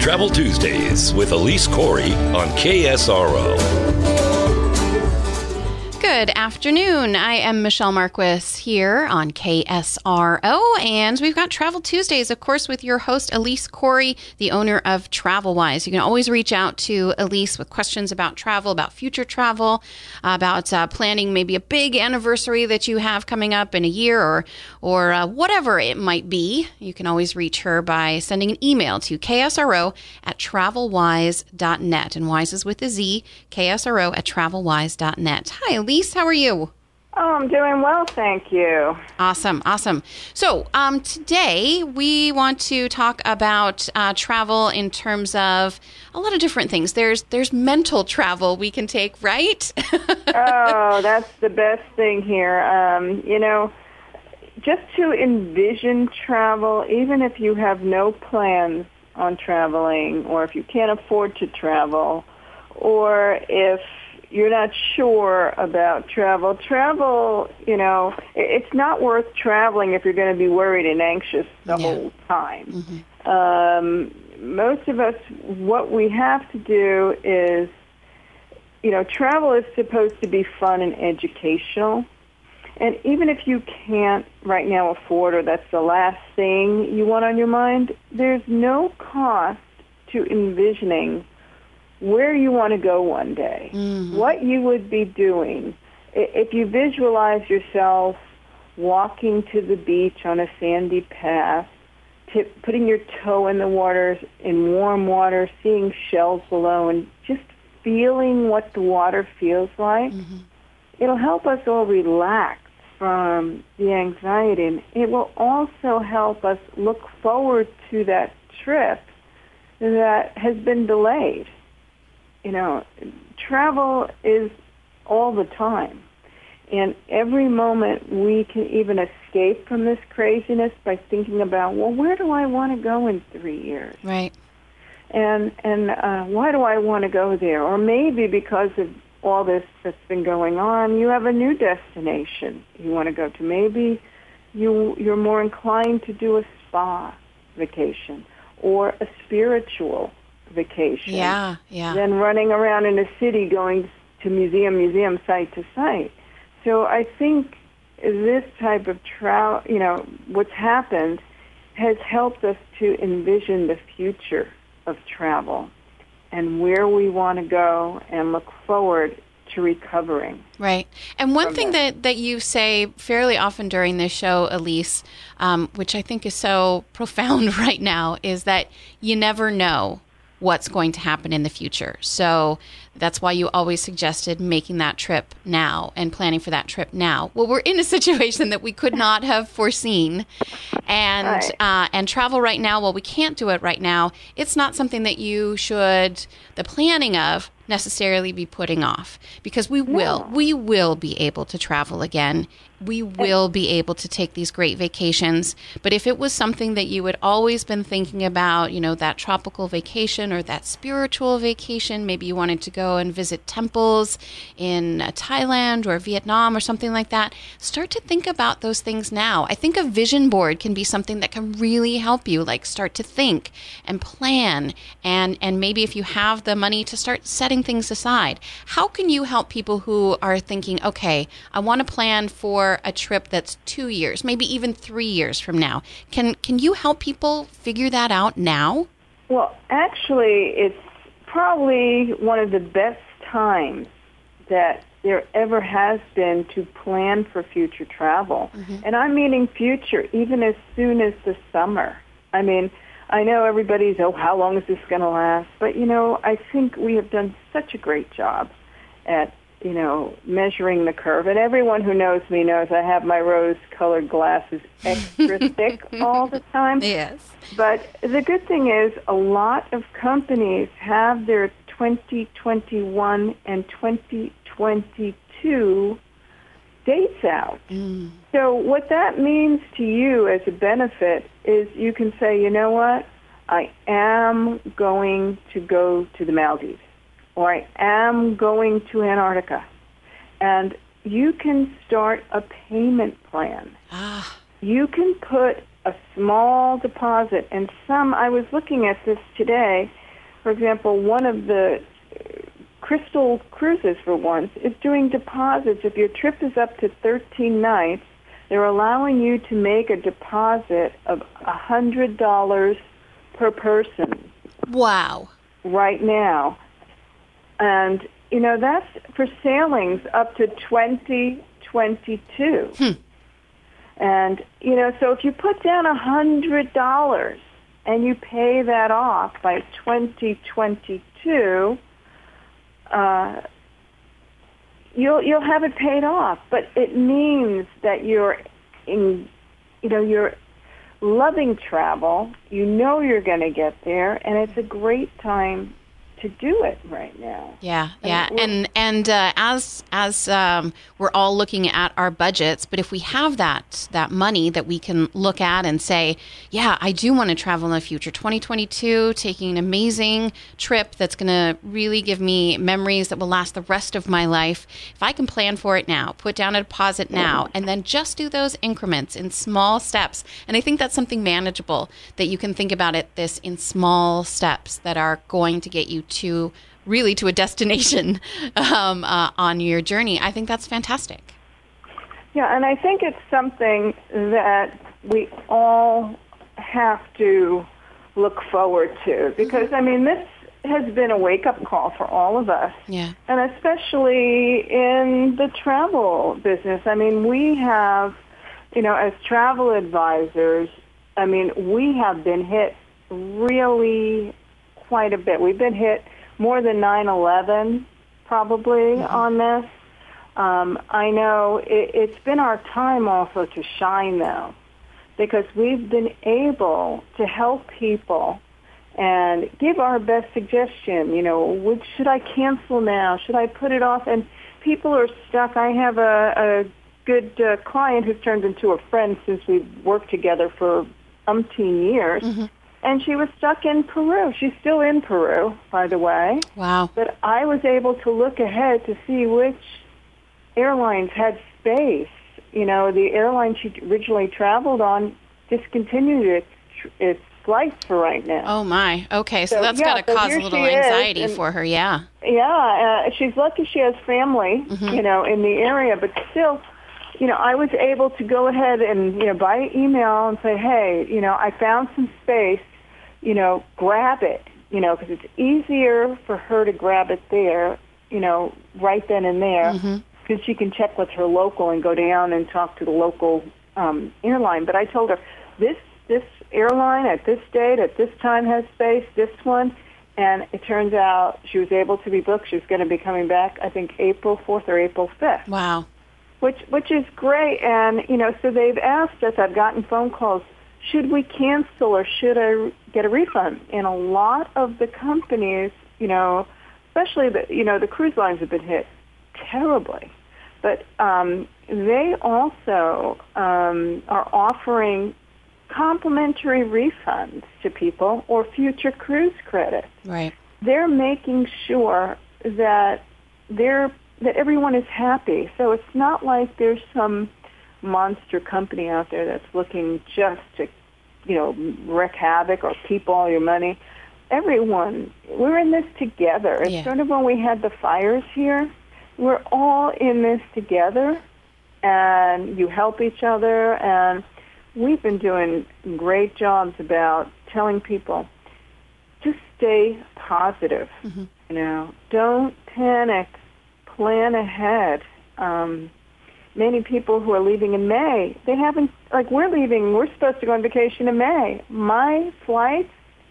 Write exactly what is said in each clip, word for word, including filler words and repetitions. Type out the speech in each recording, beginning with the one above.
Travel Tuesdays with Elise Corey on K S R O. Good afternoon. I am Michelle Marquis here on K S R O, and we've got Travel Tuesdays, of course, with your host, Elise Corey, the owner of TravelWise. You can always reach out to Elise with questions about travel, about future travel, about uh, planning maybe a big anniversary that you have coming up in a year or, or uh, whatever it might be. You can always reach her by sending an email to K S R O at travelwise dot net. And Wise is with a Z, K S R O at travelwise dot net. Hi, Elise. How are you? Oh, I'm doing well, thank you. Awesome, awesome. So um, today we want to talk about uh, travel in terms of a lot of different things. There's there's mental travel we can take, right? Oh, that's the best thing here. Um, you know, just to envision travel, even if you have no plans on traveling, or if you can't afford to travel, or if you're not sure about travel. Travel, you know, it's not worth traveling if you're going to be worried and anxious the Yeah. whole time. Mm-hmm. Um, most of us, what we have to do is, you know, travel is supposed to be fun and educational. And even if you can't right now afford, or that's the last thing you want on your mind, there's no cost to envisioning where you want to go one day, mm-hmm. what you would be doing. If you visualize yourself walking to the beach on a sandy path, tip, putting your toe in the waters, in warm water, seeing shells below, and just feeling what the water feels like, mm-hmm. it'll help us all relax from the anxiety. And it will also help us look forward to that trip that has been delayed. You know, travel is all the time. And every moment we can even escape from this craziness by thinking about, well, where do I want to go in three years? Right. And and uh, why do I want to go there? Or maybe because of all this that's been going on, you have a new destination you want to go to. Maybe you, you're more inclined to do a spa vacation or a spiritual vacation Yeah, yeah. than running around in a city going to museum, museum, site to site. So I think this type of travel, you know, what's happened has helped us to envision the future of travel and where we want to go and look forward to recovering. Right. And one thing that. that, that you say fairly often during this show, Elise, um, which I think is so profound right now, is that you never know what's going to happen in the future. So that's why you always suggested making that trip now and planning for that trip now. Well, we're in a situation that we could not have foreseen. And Right. uh, and travel right now, well, we can't do it right now. It's not something that you should, the planning of, necessarily be putting off, because we will. No. We will be able to travel again. We will be able to take these great vacations. But if it was something that you had always been thinking about, you know, that tropical vacation or that spiritual vacation, maybe you wanted to go and visit temples in uh, Thailand or Vietnam or something like that, start to think about those things now. I think a vision board can be something that can really help you, like start to think and plan, and, and maybe if you have the money to start setting things aside. How can you help people who are thinking, okay, I want to plan for a trip that's two years, maybe even three years from now? Can can you help people figure that out now? Well, actually, it's probably one of the best times that there ever has been to plan for future travel. Mm-hmm. And I'm meaning future, even as soon as the summer. I mean, I know everybody's, oh, how long is this going to last? But, you know, I think we have done such a great job at, you know, measuring the curve. And everyone who knows me knows I have my rose-colored glasses extra thick all the time. Yes. But the good thing is a lot of companies have their twenty twenty-one and twenty twenty-two dates out. Mm. So what that means to you as a benefit is you can say, you know what, I am going to go to the Maldives, or I am going to Antarctica. And you can start a payment plan. Ah. You can put a small deposit. And some, I was looking at this today, for example, one of the Crystal Cruises, for once, is doing deposits. If your trip is up to thirteen nights, they're allowing you to make a deposit of one hundred dollars per person. Wow. Right now. And, you know, that's for sailings up to twenty twenty-two. Hmm. And, you know, so if you put down one hundred dollars and you pay that off by twenty twenty-two, uh, you'll you'll have it paid off. But it means that you're in, you know, you're loving travel. You know you're going to get there, and it's a great time to do it right now. Yeah, yeah, and and uh, as as um, we're all looking at our budgets, but if we have that that money that we can look at and say, yeah, I do want to travel in the future. twenty twenty-two, taking an amazing trip that's going to really give me memories that will last the rest of my life. If I can plan for it now, put down a deposit now, and then just do those increments in small steps. And I think that's something manageable, that you can think about it this in small steps that are going to get you to really to a destination um, uh, on your journey. I think that's fantastic. Yeah, and I think it's something that we all have to look forward to, because, I mean, this has been a wake-up call for all of us, yeah, and especially in the travel business. I mean, we have, you know, as travel advisors, I mean, we have been hit really quite a bit. We've been hit more than nine eleven probably mm-hmm. on this. Um, I know it, it's been our time also to shine, though, because we've been able to help people and give our best suggestion. You know, which, should I cancel now? Should I put it off? And people are stuck. I have a, a good uh, client who's turned into a friend since we've worked together for umpteen years. Mm-hmm. And she was stuck in Peru. She's still in Peru, by the way. Wow. But I was able to look ahead to see which airlines had space. You know, the airline she originally traveled on discontinued its, its flights for right now. Oh, my. Okay, so, so that's yeah, got to so cause a little anxiety is, and, for her, yeah. Yeah, uh, she's lucky she has family, mm-hmm. you know, in the area, but still, you know, I was able to go ahead and, you know, by email and say, hey, you know, I found some space. You know, grab it, you know, because it's easier for her to grab it there, you know, right then and there, because mm-hmm. she can check with her local and go down and talk to the local um, airline. But I told her, this this airline at this date, at this time has space, this one, and it turns out she was able to be booked. She's going to be coming back, I think, April fourth or April fifth. Wow. Which, which is great. And, you know, so they've asked us, I've gotten phone calls, should we cancel or should I get a refund? And a lot of the companies, you know, especially the, you know, the cruise lines have been hit terribly. But um, they also um, are offering complimentary refunds to people or future cruise credits. Right. They're making sure that they're that everyone is happy. So it's not like there's some monster company out there that's looking just to, you know, wreak havoc or keep all your money. Everyone, we're in this together. It's yeah. sort of when we had the fires here. We're all in this together, and you help each other, and we've been doing great jobs about telling people, just stay positive. Mm-hmm. You know, don't panic, plan ahead. Um, Many people who are leaving in May, they haven't, like we're leaving, we're supposed to go on vacation in May. My flights,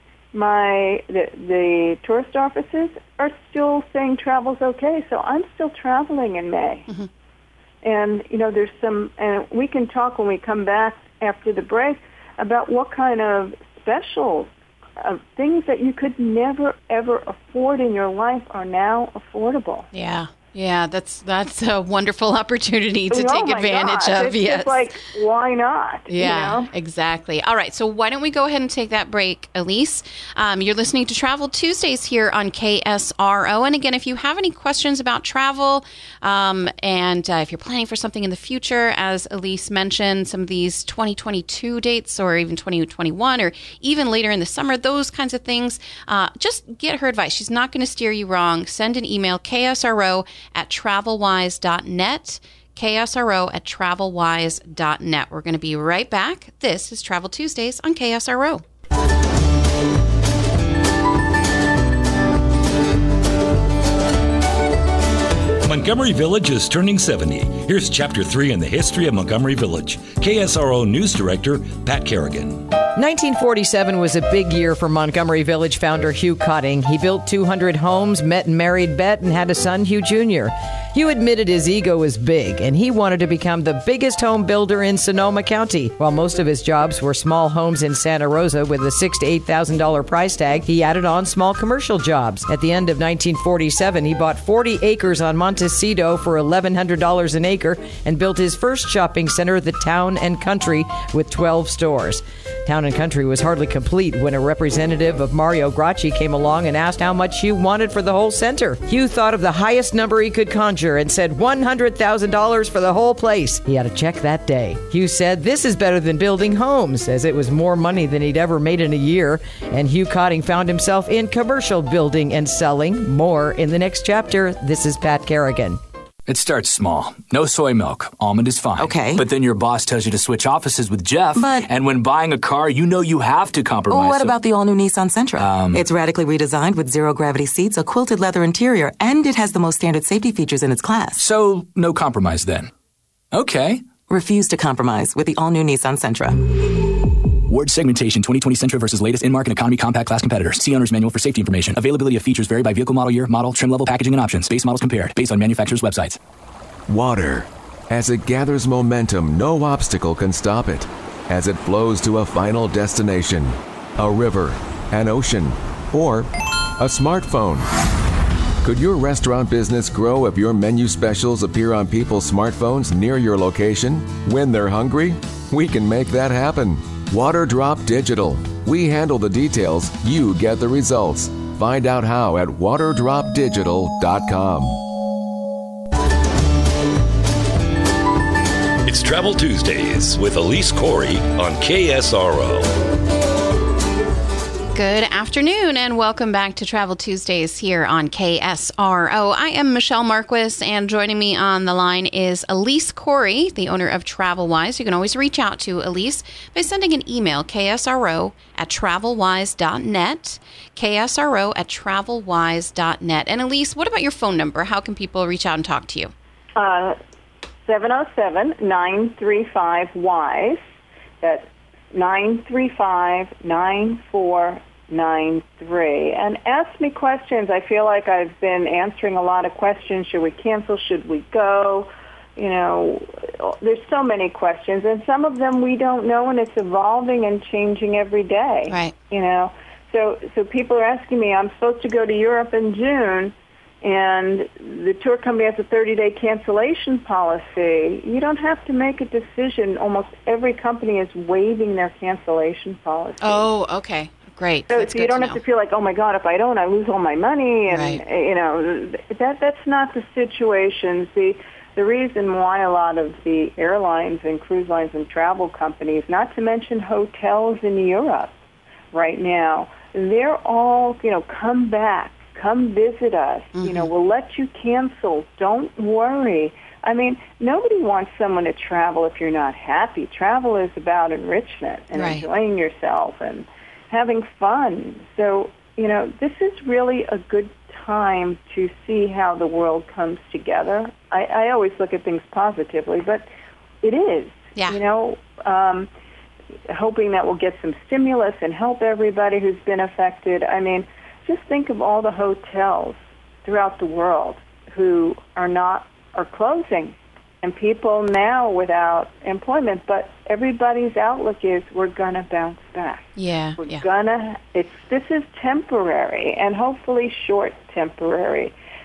my, the, the tourist offices are still saying travel's okay, so I'm still traveling in May. Mm-hmm. And, you know, there's some, and we can talk when we come back after the break about what kind of specials, of things that you could never, ever afford in your life are now affordable. Yeah. Yeah, that's that's a wonderful opportunity to oh take my advantage gosh. of. It's yes. just like, why not? Yeah, You know? exactly. All right, so why don't we go ahead and take that break, Elise? Um, you're listening to Travel Tuesdays here on K S R O. And again, if you have any questions about travel um, and uh, if you're planning for something in the future, as Elise mentioned, some of these twenty twenty-two dates or even twenty twenty-one or even later in the summer, those kinds of things, uh, just get her advice. She's not going to steer you wrong. Send an email, K S R O at travelwise dot net. K S R O at travelwise dot net. We're going to be right back. This is Travel Tuesdays on K S R O. Montgomery Village is turning seventy. Here's Chapter three in the history of Montgomery Village. K S R O News Director Pat Kerrigan. nineteen forty-seven was a big year for Montgomery Village founder Hugh Cotting. He built two hundred homes, met and married Bet, and had a son, Hugh Junior Hugh admitted his ego was big, and he wanted to become the biggest home builder in Sonoma County. While most of his jobs were small homes in Santa Rosa with a six thousand to eight thousand dollars price tag, he added on small commercial jobs. At the end of nineteen forty-seven, he bought forty acres on Montecito for eleven hundred dollars an acre and built his first shopping center, the Town and Country, with twelve stores. Town and Country was hardly complete when a representative of Mario Gracci came along and asked how much Hugh wanted for the whole center. Hugh thought of the highest number he could conjure and said one hundred thousand dollars for the whole place. He had a check that day. Hugh said, "This is better than building homes," as it was more money than he'd ever made in a year, and Hugh Cotting found himself in commercial building and selling. More in the next chapter. This is Pat Kerrigan. It starts small. No soy milk. Almond is fine. Okay. But then your boss tells you to switch offices with Jeff. But- And when buying a car, you know you have to compromise. Well, what so- about the all-new Nissan Sentra? Um, it's radically redesigned with zero-gravity seats, a quilted leather interior, and it has the most standard safety features in its class. So, no compromise then. Okay. Refuse to compromise with the all-new Nissan Sentra. Ward segmentation twenty twenty Sentra versus latest in-market economy compact class competitors. See owner's manual for safety information. Availability of features vary by vehicle model year, model, trim level, packaging, and options. Base models compared based on manufacturer's websites. Water. As it gathers momentum, no obstacle can stop it. As it flows to a final destination, a river, an ocean, or a smartphone. Could your restaurant business grow if your menu specials appear on people's smartphones near your location when they're hungry? We can make that happen. Waterdrop Digital. We handle the details, you get the results. Find out how at waterdrop digital dot com. It's Travel Tuesdays with Elise Corey on K S R O. Good afternoon and welcome back to Travel Tuesdays here on K S R O. I am Michelle Marquis, and joining me on the line is Elise Corey, the owner of TravelWise. You can always reach out to Elise by sending an email, K S R O at travelwise dot net, K S R O at travelwise dot net. And Elise, what about your phone number? How can people reach out and talk to you? Uh, seven oh seven, nine three five, W I S E. That's nine three five, nine four nine three. And ask me questions. I feel like I've been answering a lot of questions. Should we cancel? Should we go? You know, there's so many questions, and some of them we don't know, and it's evolving and changing every day. Right. You know, so so people are asking me, I'm supposed to go to Europe in June, and the tour company has a thirty-day cancellation policy. You don't have to make a decision. Almost every company is waiving their cancellation policy. Oh, okay. Great. So, That's so you good don't to have know. to feel like, oh my God, if I don't, I lose all my money. And Right. you know, that that's not the situation. The the reason why a lot of the airlines and cruise lines and travel companies, not to mention hotels in Europe right now, they're all, you know, come back. Come visit us. Mm-hmm. You know, we'll let you cancel. Don't worry. I mean, nobody wants someone to travel if you're not happy. Travel is about enrichment and Right. enjoying yourself and having fun. So, you know, this is really a good time to see how the world comes together. I, I always look at things positively, but it is. Yeah. You know, um, hoping that we'll get some stimulus and help everybody who's been affected. I mean, just think of all the hotels throughout the world who are not, are closing, and people now without employment. But everybody's outlook is we're going to bounce back. Yeah. We're yeah. gonna. It's this is temporary and hopefully short temporary.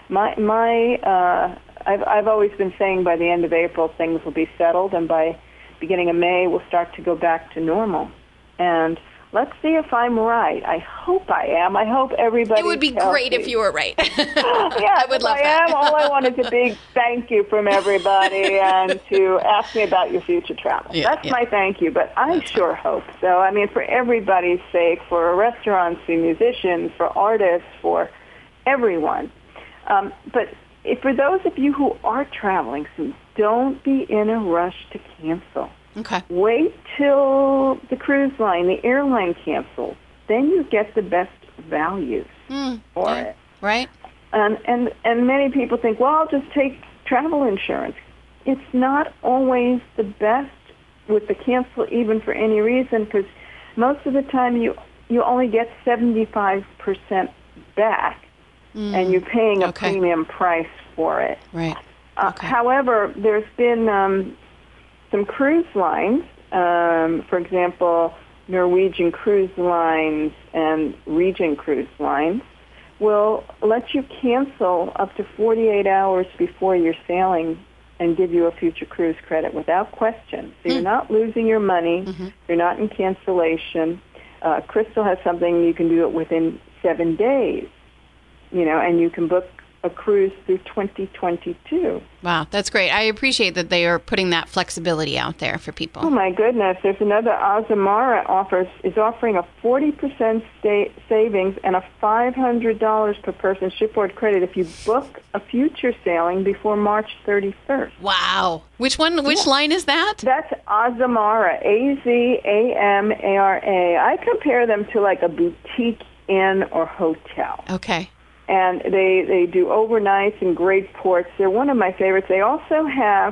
My my uh, I've I've always been saying by the end of April things will be settled, and by beginning of May we'll start to go back to normal. And let's see if I'm right. I hope I am. I hope everybody. It would be great if you were right. Yeah, I would love I that. am. All I want is a big thank you from everybody and to ask me about your future travel. Yeah, That's yeah. my thank you, but I That's sure hope so. I mean, for everybody's sake, for restaurants, for musicians, for artists, for everyone. Um, but if, for those of you who are traveling soon, don't be in a rush to cancel. Okay. Wait till the cruise line, the airline cancels. Then you get the best value Mm, for yeah, it. Right. And, and, and many people think, well, I'll just take travel insurance. It's not always the best with the cancel, even for any reason, because most of the time you, you only get seventy-five percent back, Mm, and you're paying a okay. premium price for it. Right. Uh, Okay. However, there's been um, some cruise lines, um, for example, Norwegian Cruise Lines and Regent Cruise Lines, will let you cancel up to forty-eight hours before you're sailing and give you a future cruise credit without question. So you're not losing your money. Mm-hmm. You're not in cancellation. Uh, Crystal has something you can do it within seven days, you know, and you can book a cruise through twenty twenty-two. Wow, that's great. I appreciate that they are putting that flexibility out there for people. Oh my goodness! There's another Azamara offers is offering a forty percent sta- savings and a five hundred dollars per person shipboard credit if you book a future sailing before March thirty-first. Wow. Which one? Which Yeah. line is that? That's Azamara, A Z A M A R A. I compare them to like a boutique inn or hotel. Okay. And they, they do overnights in great ports. They're one of my favorites. They also have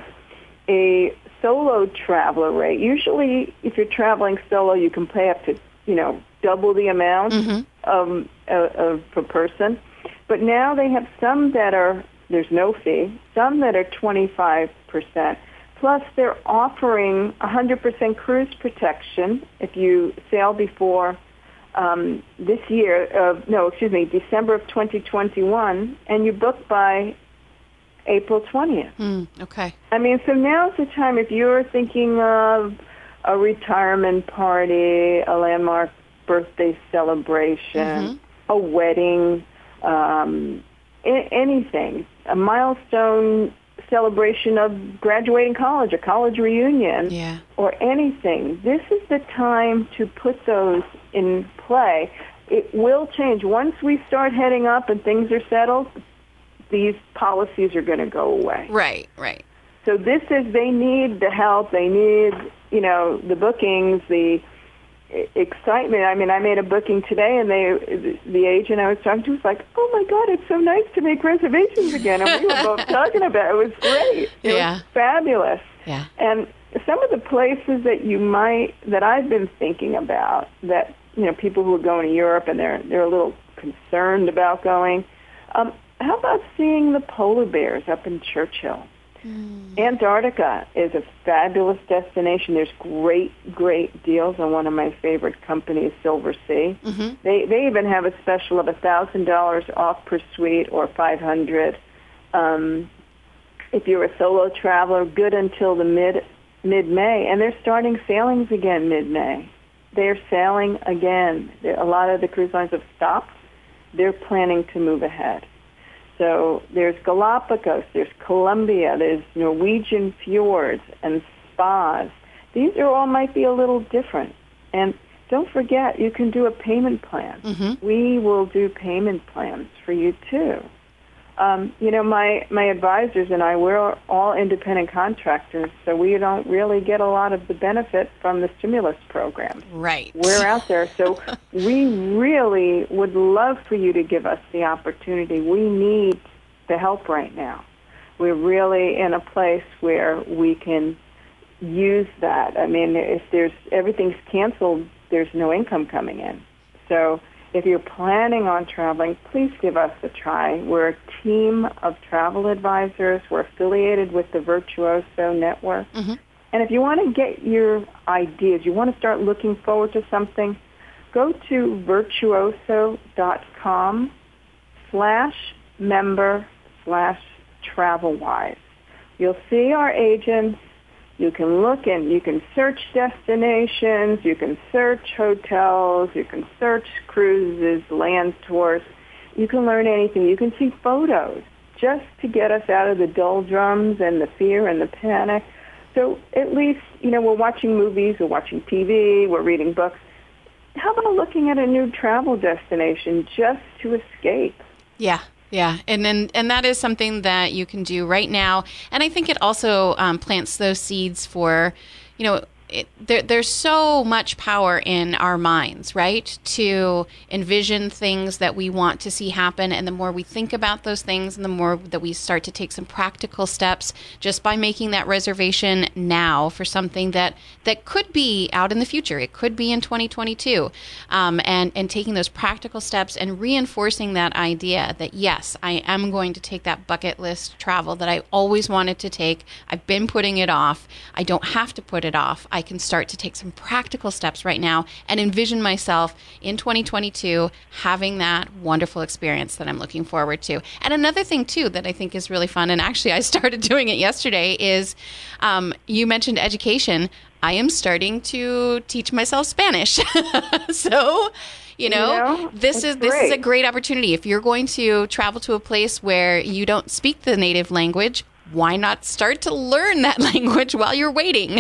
a solo traveler rate. Usually, if you're traveling solo, you can pay up to, you know, double the amount Mm-hmm. of, of, of per person. But now they have some that are, there's no fee, some that are twenty-five percent. Plus, they're offering one hundred percent cruise protection if you sail before Um, this year, uh, no, excuse me, December of twenty twenty-one, and you book by April twentieth. Mm, okay. I mean, so now's the time if you're thinking of a retirement party, a landmark birthday celebration, Mm-hmm. a wedding, um, a- anything, a milestone celebration of graduating college, a college reunion, Yeah. or anything. This is the time to put those in play. It will change. Once we start heading up and things are settled, these policies are going to go away. Right, right. So this is, they need the help. They need, you know, the bookings, the excitement. I mean, I made a booking today, and they, the agent I was talking to was like, "Oh my God, it's so nice to make reservations again." And we were both talking about it. It was great. It Yeah. was fabulous. Yeah. And some of the places that you might, that I've been thinking about, that, you know, people who are going to Europe and they're they're a little concerned about going. Um, how about seeing the polar bears up in Churchill? Mm. Antarctica is a fabulous destination. There's great, great deals on one of my favorite companies, Silver Sea. Mm-hmm. They they even have a special of a thousand dollars off per suite or five hundred. Um, if you're a solo traveler, good until the mid mid May, and they're starting sailings again mid May. They're sailing again. A lot of the cruise lines have stopped. They're planning to move ahead. So there's Galapagos, there's Colombia, there's Norwegian fjords and spas. These are all might be a little different. And don't forget, you can do a payment plan. Mm-hmm. We will do payment plans for you too. Um, you know, my, my advisors and I, we're all independent contractors, so we don't really get a lot of the benefit from the stimulus program. Right. We're out there, so we really would love for you to give us the opportunity. We need the help right now. We're really in a place where we can use that. I mean, if there's everything's canceled, there's no income coming in. So if you're planning on traveling, please give us a try. We're a team of travel advisors. We're affiliated with the Virtuoso Network. Mm-hmm. And if you want to get your ideas, you want to start looking forward to something, go to virtuoso.com slash member slash TravelWise. You'll see our agents. You can look and you can search destinations. You can search hotels. You can search cruises, land tours. You can learn anything. You can see photos just to get us out of the doldrums and the fear and the panic. So at least, you know, we're watching movies, we're watching T V, we're reading books. How about looking at a new travel destination just to escape? Yeah. Yeah, and then and that is something that you can do right now. And I think it also um, plants those seeds for, you know, it, there, there's so much power in our minds, right, to envision things that we want to see happen. And the more we think about those things and the more that we start to take some practical steps just by making that reservation now for something that, that could be out in the future. It could be in twenty twenty-two. Um, and, and taking those practical steps and reinforcing that idea that, yes, I am going to take that bucket list travel that I always wanted to take. I've been putting it off. I don't have to put it off. I can start to take some practical steps right now and envision myself in twenty twenty-two having that wonderful experience that I'm looking forward to. And another thing, too, that I think is really fun, and actually I started doing it yesterday, is um, you mentioned education. I am starting to teach myself Spanish. So, you know, you know this is this great. is a great opportunity. If you're going to travel to a place where you don't speak the native language, why not start to learn that language while you're waiting?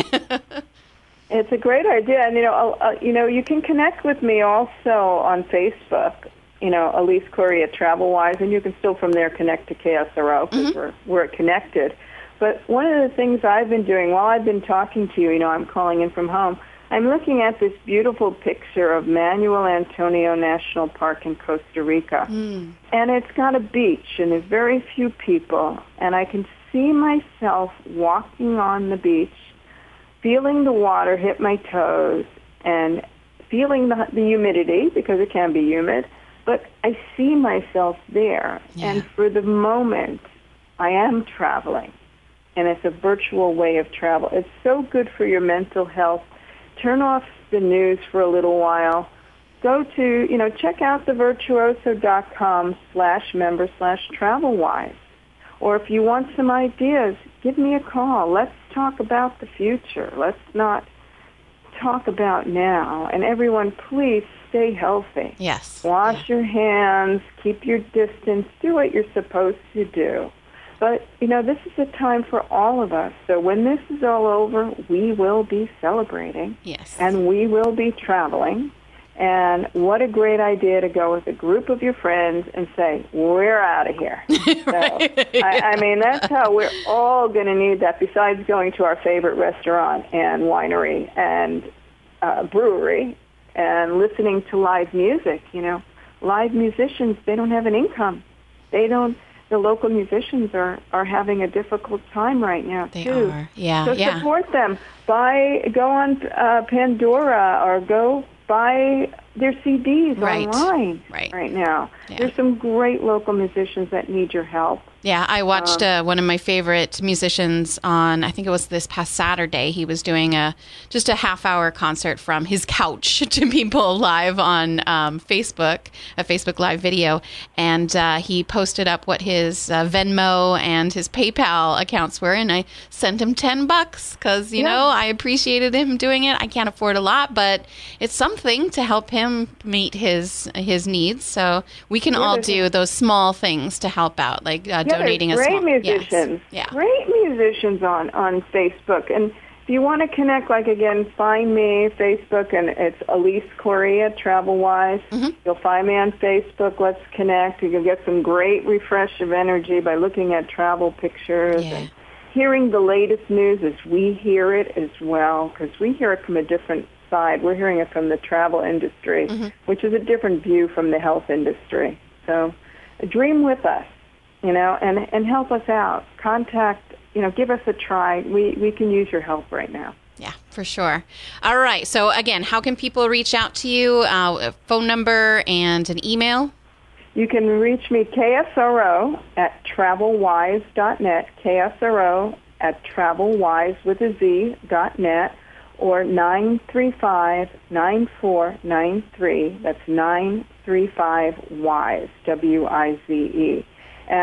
It's a great idea, and you know, uh, you know, you can connect with me also on Facebook. You know, Elise Correa TravelWise, and you can still from there connect to K S R O because mm-hmm. we're we're connected. But one of the things I've been doing while I've been talking to you, you know, I'm calling in from home. I'm looking at this beautiful picture of Manuel Antonio National Park in Costa Rica, mm. and it's got a beach, and there's very few people, and I can see myself walking on the beach, feeling the water hit my toes and feeling the, the humidity because it can be humid, but I see myself there. Yeah. And for the moment, I am traveling, and it's a virtual way of travel. It's so good for your mental health. Turn off the news for a little while. Go to, you know, check out the virtuoso.com slash member slash TravelWise. Or if you want some ideas, give me a call. Let's talk about the future. Let's not talk about now. And everyone, please stay healthy. Yes. Wash yeah. your hands. Keep your distance. Do what you're supposed to do. But, you know, this is a time for all of us. So when this is all over, we will be celebrating. Yes. And we will be traveling. And what a great idea to go with a group of your friends and say, we're out of here. Right. So, I, I mean, that's how we're all going to need that, besides going to our favorite restaurant and winery and uh, brewery and listening to live music. You know, live musicians, they don't have an income. They don't. The local musicians are, are having a difficult time right now, they too. Are. Yeah, so yeah. support them. Buy, go on uh, Pandora or go buy their C Ds right. online right. right now. Yeah. There's some great local musicians that need your help. Yeah, I watched uh, one of my favorite musicians on, I think it was this past Saturday. He was doing a just a half-hour concert from his couch to people live on um, Facebook, a Facebook Live video. And uh, he posted up what his uh, Venmo and his PayPal accounts were. And I sent him ten bucks because, you yeah. know, I appreciated him doing it. I can't afford a lot, but it's something to help him meet his his needs. So we can yeah, all do those small things to help out, like uh, yeah, donating a great small... musicians. Yes. Yeah. Great musicians on, on Facebook. And if you want to connect, like, again, find me, Facebook, and it's Elise Correa, TravelWise. Mm-hmm. You'll find me on Facebook. Let's connect. You can get some great refresh of energy by looking at travel pictures yeah. and hearing the latest news as we hear it as well, because we hear it from a different side. We're hearing it from the travel industry, mm-hmm. which is a different view from the health industry. So dream with us, you know, and, and help us out. Contact, you know, give us a try. We, we can use your help right now. Yeah, for sure. All right. So, again, how can people reach out to you? Uh, a phone number and an email? You can reach me, K S R O, at travelwise dot net, K S R O at travelwise with a Z, dot net, or nine three five, nine four nine three. That's nine three five WISE, W I Z E. And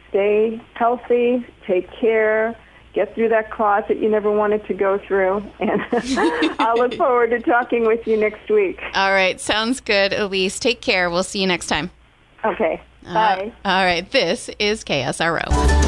stay healthy, take care, get through that closet you never wanted to go through. And I'll look forward to talking with you next week. All right. Sounds good, Elise. Take care. We'll see you next time. Okay. Bye. Uh, all right. This is K S R O.